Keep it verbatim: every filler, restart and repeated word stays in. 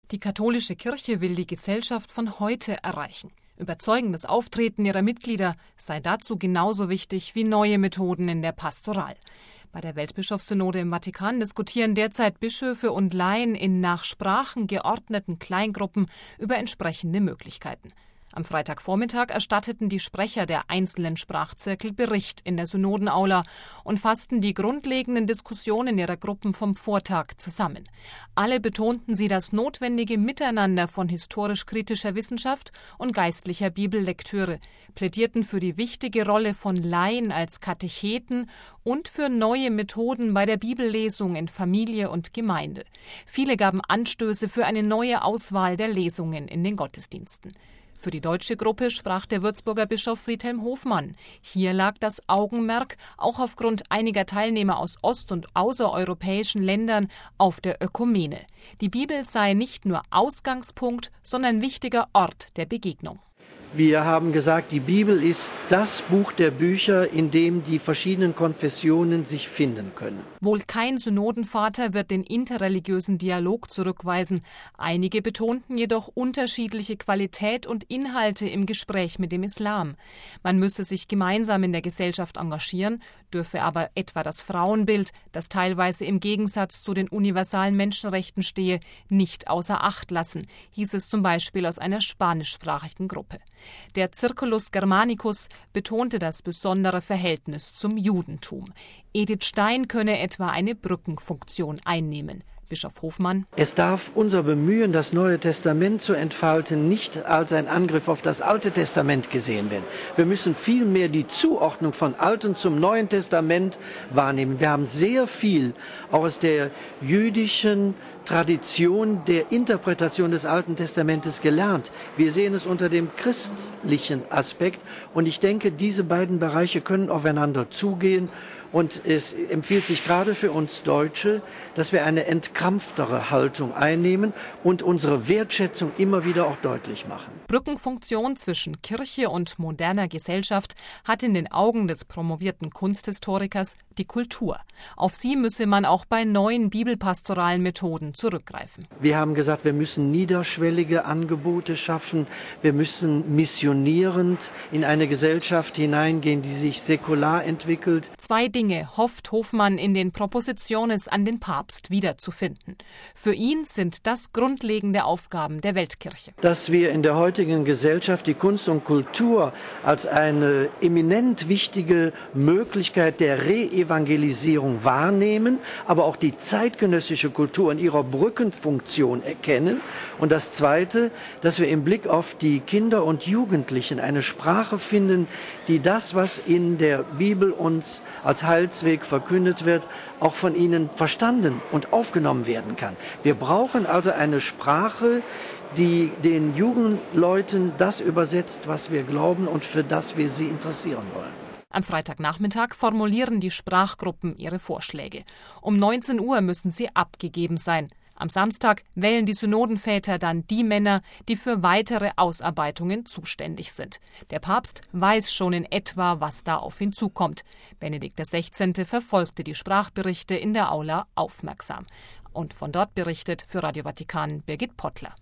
Die katholische Kirche will die Gesellschaft von heute erreichen. Überzeugendes Auftreten ihrer Mitglieder sei dazu genauso wichtig wie neue Methoden in der Pastoral. Bei der Weltbischofssynode im Vatikan diskutieren derzeit Bischöfe und Laien in nach Sprachen geordneten Kleingruppen über entsprechende Möglichkeiten. Am Freitagvormittag erstatteten die Sprecher der einzelnen Sprachzirkel Bericht in der Synodenaula und fassten die grundlegenden Diskussionen ihrer Gruppen vom Vortag zusammen. Alle betonten sie das notwendige Miteinander von historisch-kritischer Wissenschaft und geistlicher Bibellektüre, plädierten für die wichtige Rolle von Laien als Katecheten und für neue Methoden bei der Bibellesung in Familie und Gemeinde. Viele gaben Anstöße für eine neue Auswahl der Lesungen in den Gottesdiensten. Für die deutsche Gruppe sprach der Würzburger Bischof Friedhelm Hofmann. Hier lag das Augenmerk, auch aufgrund einiger Teilnehmer aus ost- und außereuropäischen Ländern, auf der Ökumene. Die Bibel sei nicht nur Ausgangspunkt, sondern wichtiger Ort der Begegnung. Wir haben gesagt, die Bibel ist das Buch der Bücher, in dem die verschiedenen Konfessionen sich finden können. Wohl kein Synodenvater wird den interreligiösen Dialog zurückweisen. Einige betonten jedoch unterschiedliche Qualität und Inhalte im Gespräch mit dem Islam. Man müsse sich gemeinsam in der Gesellschaft engagieren, dürfe aber etwa das Frauenbild, das teilweise im Gegensatz zu den universalen Menschenrechten stehe, nicht außer Acht lassen, hieß es zum Beispiel aus einer spanischsprachigen Gruppe. Der Circulus Germanicus betonte das besondere Verhältnis zum Judentum. Edith Stein könne etwa eine Brückenfunktion einnehmen. Bischof Hofmann: Es darf unser Bemühen, das Neue Testament zu entfalten, nicht als ein Angriff auf das Alte Testament gesehen werden. Wir müssen vielmehr die Zuordnung von Alten zum Neuen Testament wahrnehmen. Wir haben sehr viel aus der jüdischen Tradition der Interpretation des Alten Testamentes gelernt. Wir sehen es unter dem christlichen Aspekt und ich denke, diese beiden Bereiche können aufeinander zugehen. Und es empfiehlt sich gerade für uns Deutsche, dass wir eine entkrampftere Haltung einnehmen und unsere Wertschätzung immer wieder auch deutlich machen. Brückenfunktion zwischen Kirche und moderner Gesellschaft hat in den Augen des promovierten Kunsthistorikers die Kultur. Auf sie müsse man auch bei neuen bibelpastoralen Methoden zurückgreifen. Wir haben gesagt, wir müssen niederschwellige Angebote schaffen. Wir müssen missionierend in eine Gesellschaft hineingehen, die sich säkular entwickelt. Zwei Dinge hofft Hofmann in den Propositiones an den Papst wiederzufinden. Für ihn sind das grundlegende Aufgaben der Weltkirche. Dass wir in der heutigen Gesellschaft die Kunst und Kultur als eine eminent wichtige Möglichkeit der Re-Evangelisierung wahrnehmen, aber auch die zeitgenössische Kultur in ihrer Brückenfunktion erkennen. Und das Zweite, dass wir im Blick auf die Kinder und Jugendlichen eine Sprache finden, die das, was in der Bibel uns als Heilsweg verkündet wird, auch von ihnen verstanden und aufgenommen werden kann. Wir brauchen also eine Sprache, die den Jugendleuten das übersetzt, was wir glauben und für das wir sie interessieren wollen. Am Freitagnachmittag formulieren die Sprachgruppen ihre Vorschläge. Um neunzehn Uhr müssen sie abgegeben sein. Am Samstag wählen die Synodenväter dann die Männer, die für weitere Ausarbeitungen zuständig sind. Der Papst weiß schon in etwa, was da auf ihn zukommt. Benedikt der Sechzehnte verfolgte die Sprachberichte in der Aula aufmerksam. Und von dort berichtet für Radio Vatikan Birgit Pottler.